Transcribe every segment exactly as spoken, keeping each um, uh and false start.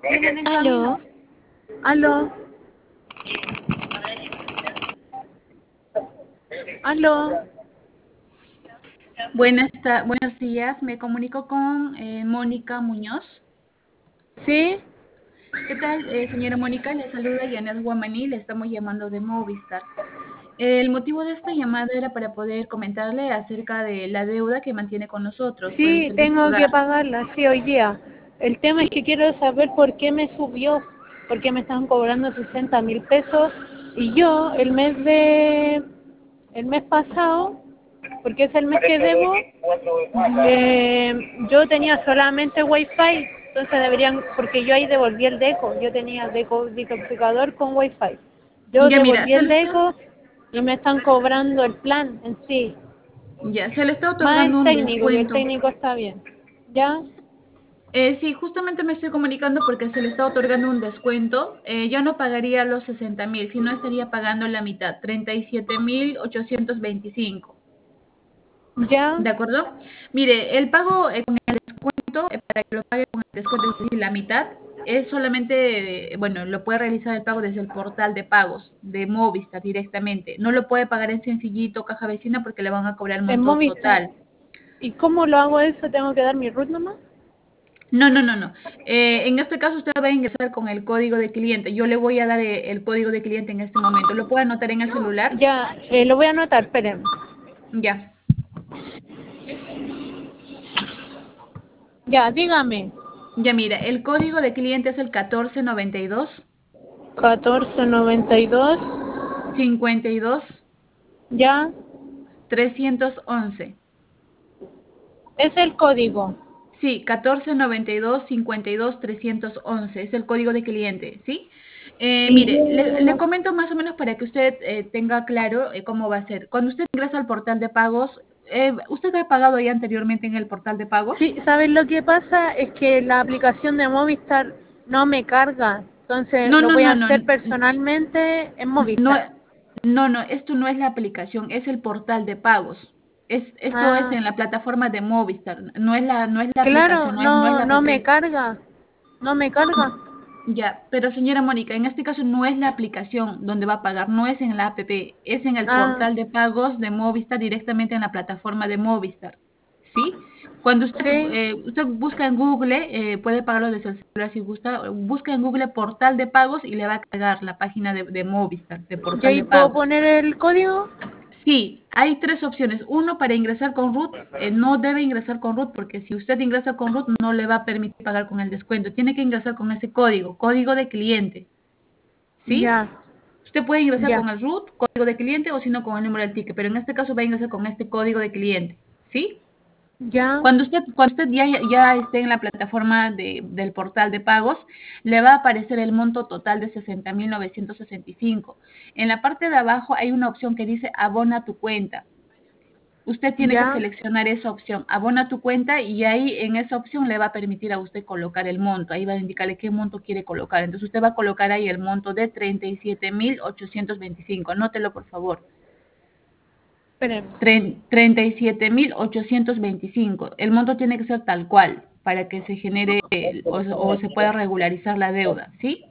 Vienen en camino. Aló, Aló, aló. buenas, ta- buenos días. Me comunico con eh, Mónica Muñoz. ¿Sí? ¿Qué tal, eh, señora Mónica? Le saluda Yanet Guamaní, le estamos llamando de Movistar. El motivo de esta llamada era para poder comentarle acerca de la deuda que mantiene con nosotros por el Sí, servicio tengo que gas. pagarla, sí, hoy día. El tema es ¿Sí? que quiero saber por qué me subió, por qué me están cobrando sesenta mil pesos y yo el mes de, el mes pasado, porque es el mes que debo, Ujú. eh, yo tenía solamente wifi, entonces deberían, porque yo ahí devolví el deco, yo tenía deco detoxificador con wifi. Yo Ya mira, devolví se el le está, deco y me están cobrando el plan en sí. ya, se le está Más otorgando el un técnico, que el descuento. técnico está bien. ¿Ya? Eh, sí, justamente me estoy comunicando porque se le está otorgando un descuento. Eh, ya no pagaría los sesenta mil, sino estaría pagando la mitad, treinta y siete mil ochocientos veinticinco. ¿Ya? ¿De acuerdo? Mire, el pago eh, con el descuento, eh, para que lo pague con el descuento, es decir, la mitad, es solamente, eh, bueno, lo puede realizar el pago desde el portal de pagos de Movistar directamente. No lo puede pagar en Sencillito, Caja Vecina, porque le van a cobrar el En monto Movistar. total. ¿Y cómo lo hago eso? ¿Tengo que dar mi root nomás? No, no, no, no. Eh, en este caso usted va a ingresar con el código de cliente. Yo le voy a dar eh, el código de cliente en este momento. ¿Lo puede anotar en el celular? Ya, eh, lo voy a anotar, esperen. Ya. Ya, dígame. Ya mira, el código de cliente es el catorce noventa y dos catorce noventa y dos. cincuenta y dos Ya, trescientos once. es el código. Sí, catorce noventa y dos cincuenta y dos trescientos once es el código de cliente, ¿sí? Eh, Y mire, le, le comento más o menos para que usted eh, tenga claro eh, cómo va a ser. Cuando usted ingresa al portal de pagos, eh, ¿usted ha pagado ya anteriormente en el portal de pagos? sí, ¿sabes lo que pasa? Es que la aplicación de Movistar no me carga. Entonces No, lo no, voy a no, no, hacer personalmente en no, Movistar. no, no, esto no es la aplicación, es el portal de pagos. Es, esto es Ah, en la plataforma de Movistar, no es la, no es la claro, aplicación, no es, no es no, la no app. me carga. No me carga. Ya, pero señora Mónica, en este caso no es la aplicación donde va a pagar, no es en la app, es en el Ah, portal de pagos de Movistar directamente en la plataforma de Movistar, ¿sí? Cuando usted, sí. eh, usted busca en Google, eh, puede pagarlo desde el celular si gusta, busca en Google portal de pagos y le va a cargar la página de, de Movistar, de ¿Y portal ahí de puedo pagos. poner el código? Sí, hay tres opciones. Uno, para ingresar con root, eh, no debe ingresar con root porque si usted ingresa con root no le va a permitir pagar con el descuento. Tiene que ingresar con ese código, código de cliente. ¿Sí? Ya, Usted puede ingresar ya, con el root, código de cliente, o si no con el número del ticket, pero en este caso va a ingresar con este código de cliente, ¿sí? ya. Cuando usted, cuando usted ya, ya esté en la plataforma de, del portal de pagos, le va a aparecer el monto total de sesenta mil novecientos sesenta y cinco. En la parte de abajo hay una opción que dice abona tu cuenta. Usted tiene que Ya, seleccionar esa opción, abona tu cuenta y ahí en esa opción le va a permitir a usted colocar el monto, ahí va a indicarle qué monto quiere colocar. Entonces usted va a colocar ahí el monto de treinta y siete mil ochocientos veinticinco, anótelo por favor. esperen. treinta y siete mil ochocientos veinticinco. El monto tiene que ser tal cual para que se genere el- o, o se pueda regularizar la deuda, ¿sí?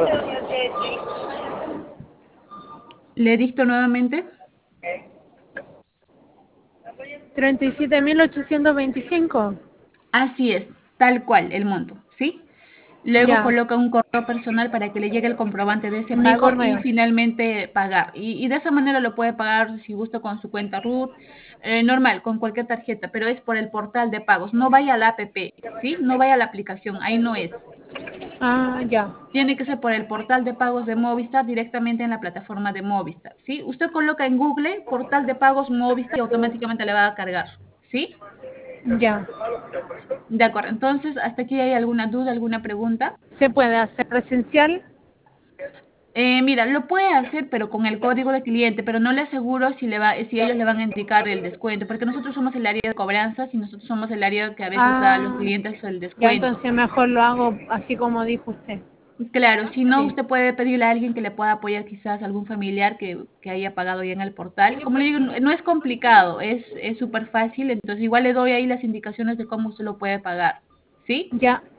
Le dicto nuevamente. treinta y siete mil ochocientos veinticinco. Así es, tal cual el monto, ¿sí? Luego Ya, coloca un correo personal para que le llegue el comprobante de ese mi pago y correo. finalmente pagar. Y, y de esa manera lo puede pagar si gusta con su cuenta root, eh, normal, con cualquier tarjeta, pero es por el portal de pagos. No vaya a la app, ¿sí? No vaya a la aplicación, ahí no es. Ah, ya, Tiene que ser por el portal de pagos de Movistar directamente en la plataforma de Movistar, ¿sí? Usted coloca en Google portal de pagos Movistar y automáticamente le va a cargar, ¿sí? ya. De acuerdo, entonces, ¿hasta aquí hay alguna duda, alguna pregunta? ¿Se puede hacer presencial? Eh, mira, lo puede hacer, pero con el código de cliente, pero no le aseguro si le va, si ellos le van a indicar el descuento, porque nosotros somos el área de cobranzas y nosotros somos el área que a veces da a los Ah, clientes el ya, descuento. entonces mejor lo hago así como dijo usted. Claro, si no, Sí, usted puede pedirle a alguien que le pueda apoyar, quizás algún familiar que, que haya pagado ya en el portal. Como le digo, no no es complicado, es es súper fácil, entonces igual le doy ahí las indicaciones de cómo usted lo puede pagar, ¿sí? ya.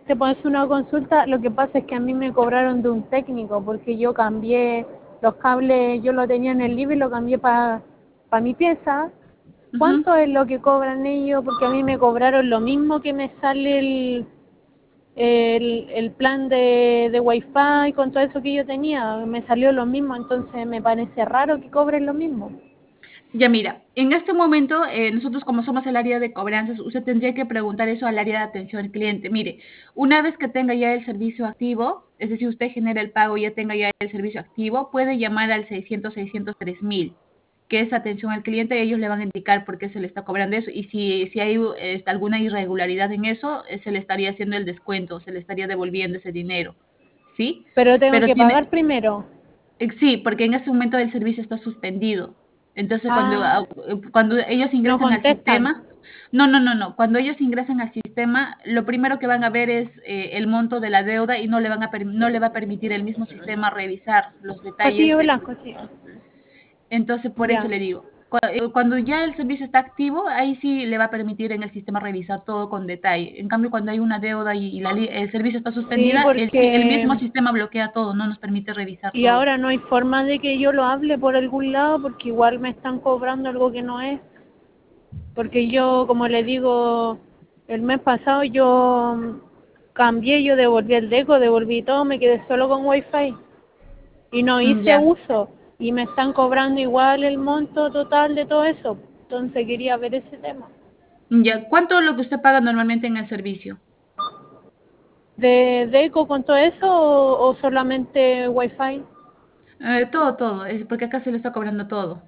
¿te puedo hacer una consulta? Lo que pasa es que a mí me cobraron de un técnico porque yo cambié los cables, yo lo tenía en el living y lo cambié para pa mi pieza. Ujú. ¿Cuánto es lo que cobran ellos? Porque a mí me cobraron lo mismo que me sale el, el, el plan de, de Wi-Fi con todo eso que yo tenía. Me salió lo mismo, entonces me parece raro que cobren lo mismo. Ya mira, en este momento, eh, nosotros como somos el área de cobranzas, usted tendría que preguntar eso al área de atención al cliente. Mire, una vez que tenga ya el servicio activo, es decir, usted genera el pago y ya tenga ya el servicio activo, puede llamar al seiscientos, seiscientos tres mil, que es atención al cliente, ellos le van a indicar por qué se le está cobrando eso y si, si hay eh, alguna irregularidad en eso, eh, se le estaría haciendo el descuento, se le estaría devolviendo ese dinero, ¿sí? Pero tengo Pero que tiene, pagar primero. eh, sí, porque en ese momento el servicio está suspendido. Entonces, cuando, Ah, ah, eh, cuando ellos no ingresan al contestan. sistema, no, no, no, no. Cuando ellos ingresan al sistema, lo primero que van a ver es eh, el monto de la deuda y no le van a per- no le va a permitir el mismo sistema revisar los detalles Cochillo de blanco, sí. entonces, por eso Ya. le digo, cuando ya el servicio está activo, ahí sí le va a permitir en el sistema revisar todo con detalle. En cambio, cuando hay una deuda y, y la, el servicio está Sí, suspendida, el, el mismo porque sistema bloquea todo, no nos permite revisar y todo. ahora no hay forma de que yo lo hable por algún lado porque igual me están cobrando algo que no es. Porque yo, como le digo, el mes pasado yo mm, cambié, yo devolví el deco, devolví todo, me quedé solo con wifi y no Mm, hice ya. uso y me están cobrando igual el monto total de todo eso. Entonces quería ver ese tema. Ya, ¿cuánto es lo que usted paga normalmente en el servicio? ¿De deco con todo eso o, o solamente wifi? Eh, todo, todo, es porque acá se le está cobrando todo.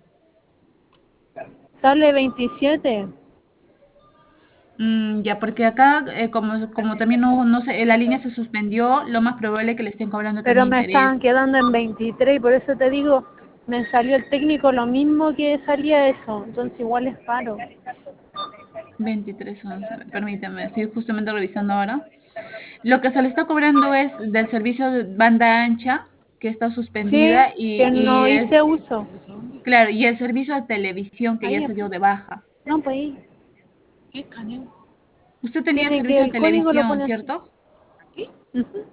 Sale veintisiete. Mm, ya, porque acá, eh, como, como también no, no sé, la línea se suspendió, lo más probable es que le estén cobrando Pero también me estaban interés. quedando en veintitrés y por eso te digo, me salió el técnico lo mismo que salía eso, entonces igual es paro. veintitrés once, a ver, permítame, estoy justamente revisando ahora. Lo que se le está cobrando es del servicio de banda ancha, que está Sí, suspendida, y, que no y hice es, uso. claro, y el servicio de televisión, que ya Ahí, se dio de baja. no, pues ahí. Usted tenía Tiene que servicio de el código lo televisión, pone así. ¿cierto? Ujú.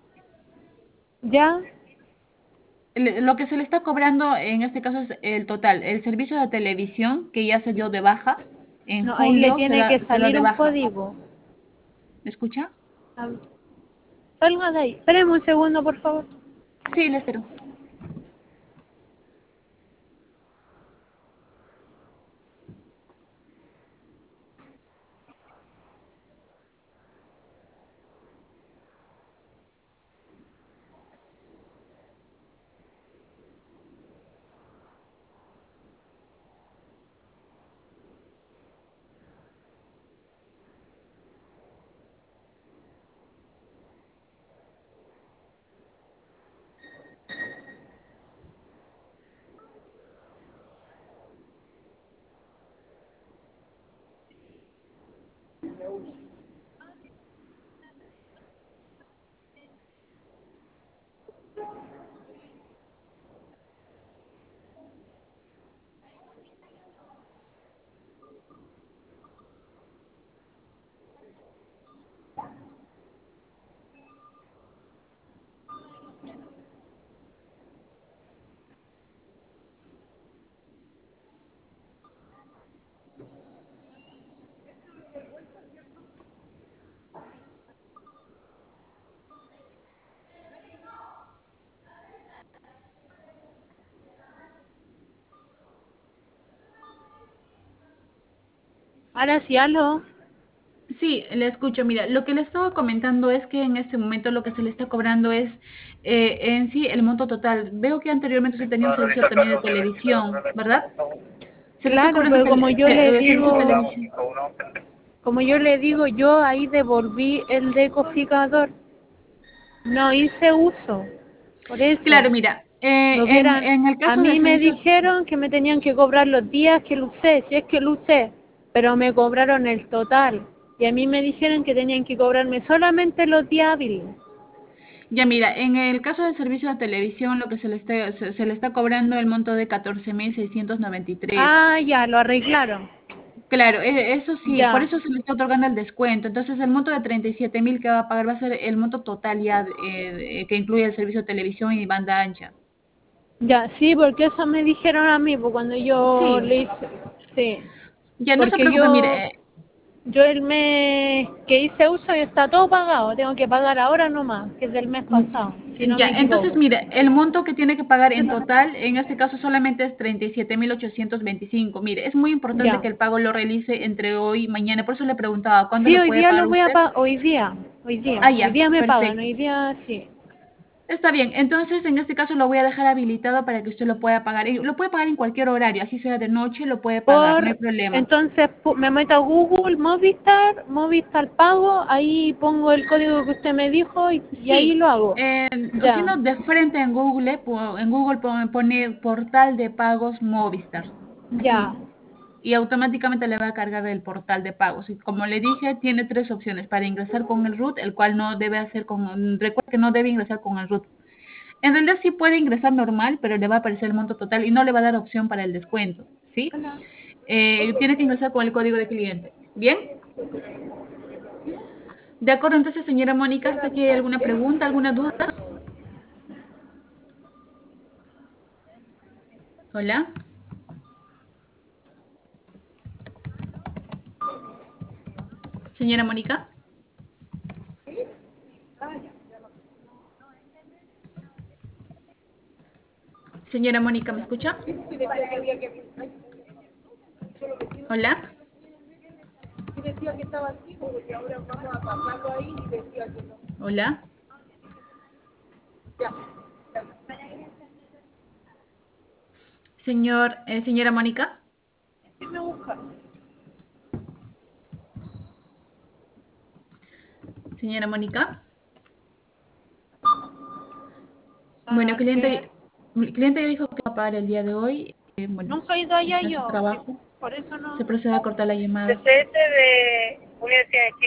Ya, Le- Lo que se le está cobrando en este caso es el total. El servicio de televisión, que ya se dio de baja, en no, ahí le julio se tiene da, que se da salir de un baja. código. ¿Me escucha? A ver, salga de ahí. Espéreme un segundo, por favor. Sí, le espero. Ahora sí, aló. Sí, le escucho. Mira, lo que le estaba comentando es que en este momento lo que se le está cobrando es eh, en sí el monto total. Veo que anteriormente usted tenía un servicio también de televisión, ¿verdad? Se le está Claro, cobrando pero como tele- yo le te- eh, servicio de digo, televisión. como yo le digo, yo ahí devolví el decodificador. No hice uso. Por eso. Claro, mira, eh, Me en, hubieran, en el a caso del mí me servicio, dijeron que me tenían que cobrar los días que lo usé, si es que lo usé, pero me cobraron el total. Y a mí me dijeron que tenían que cobrarme solamente los días hábiles. ya mira, en el caso del servicio de televisión, lo que se le está, se, se le está cobrando el monto de catorce mil seiscientos noventa y tres. Ah, ya, lo arreglaron. Claro, e- eso sí, por Ya, eso se le está otorgando el descuento. Entonces, el monto de treinta y siete mil que va a pagar va a ser el monto total ya eh, que incluye el servicio de televisión y banda ancha. ya, sí, porque eso me dijeron a mí, pues cuando yo Sí, le hice, sí, ya no se porque preocupe, mire, yo, eh, yo el mes que hice uso ya está todo pagado, tengo que pagar ahora nomás, que es del mes pasado, si mm, no ya, me entonces equivoco. mire, el monto que tiene que pagar en total, en este caso solamente es treinta y siete mil ochocientos veinticinco. Mire, es muy importante Ya. que el pago lo realice entre hoy y mañana, por eso le preguntaba, ¿cuándo Sí, lo hoy puede día pagar lo voy a usted? pagar, hoy día, hoy Ah, día, hoy ya, día me pagan, perfecto. hoy día sí. Está bien, entonces en este caso lo voy a dejar habilitado para que usted lo pueda pagar. Y lo puede pagar en cualquier horario, así sea de noche, lo puede pagar, no hay Por, problema. entonces pu- me meto a Google, Movistar, Movistar Pago, ahí pongo el código que usted me dijo y, y ahí Sí, lo hago. eh, o si Ya, no, de frente en Google, po- en Google pone, pone portal de pagos Movistar, ya. así, y automáticamente le va a cargar el portal de pagos. Y como le dije, tiene tres opciones para ingresar con el root, el cual no debe hacer con, recuerda que no debe ingresar con el root. En realidad sí puede ingresar normal, pero le va a aparecer el monto total y no le va a dar opción para el descuento, ¿sí? Eh, tiene que ingresar con el código de cliente. ¿Bien? De acuerdo, entonces, señora Mónica, ¿hasta aquí hay alguna pregunta, alguna duda? Hola. Señora Mónica. Señora Mónica, ¿me escucha? Hola. Hola. Señor, eh, señora Mónica. Señora Mónica. Bueno, A ver, cliente, el cliente ya dijo que va a pagar el día de hoy. Eh, bueno, nunca he ido allá está en su yo, sí, trabajo. por eso Se no. procede a cortar la llamada. C C S de Universidad de Chile.